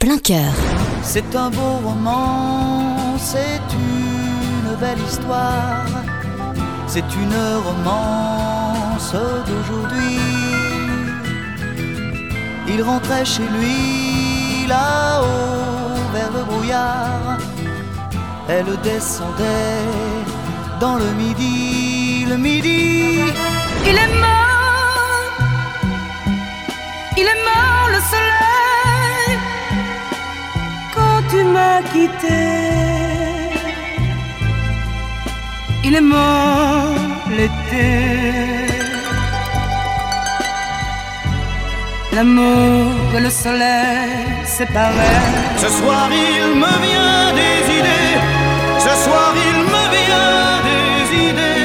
plein cœur. C'est un beau roman, c'est une belle histoire, c'est une romance d'aujourd'hui. Il rentrait chez lui là-haut vers le brouillard, elle descendait dans le midi, le midi. Il est mort le soleil quand tu m'as quitté. Il est mort l'été. L'amour et le soleil séparés. Ce soir il me vient des idées. Ce soir il me vient des idées.